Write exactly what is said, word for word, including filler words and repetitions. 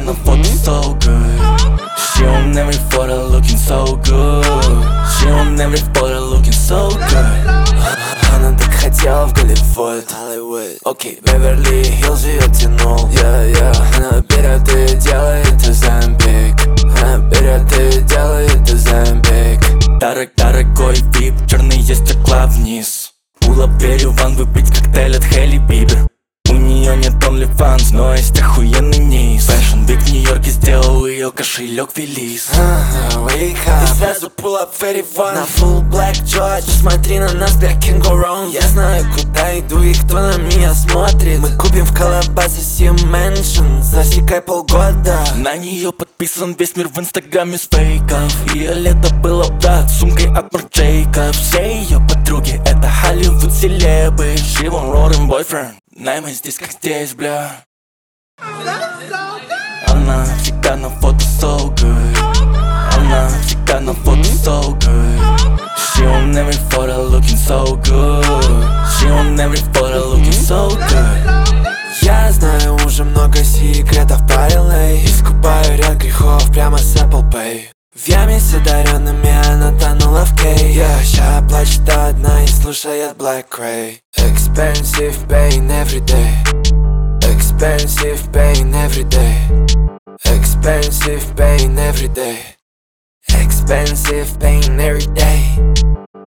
на фото so good. She on every photo looking so good. She on every photo looking so good. Она так хотела в Голливуд. Окей, Беверли-Хиллз ее тянул. Yeah, yeah. Она берет и делает Оземпик. Она берет и делает Оземпик. Дорог, дорогой вип, черные стекла вниз. Пула верю ван выпить коктейль от Хейли Бибер. У нее нет OnlyFans, но есть охуенный низ. Fashion Week в Нью-Йорке сделал ее кошелек Велис. Wake up, и сразу pull up Ферри Ван на full black George. Посмотри на нас, black can go wrong. Я знаю, куда иду и кто на меня смотрит. Мы купим в Колобасе Sea Mansion. Засекай полгода. На нее подписан весь мир в инстаграме с фейков. Ее лето было брат с сумкой от Марк Джейкобс. Все ее подруги это Hollywood селебы. She won't roll them boyfriend. Найма здесь как здесь, бля. Она всегда на фото so good. Она всегда на фото so good. She on every photo looking so good. She on every photo looking so good. Я знаю уже много секретов по эл эй. Искупаю ряд грехов прямо с Apple Pay. В яме с одаренными она тонула в кей. Yeah, ща плачет одна и слушает Black Ray. Expensive pain every day. Expensive pain every day. Expensive pain every day. Expensive pain every day.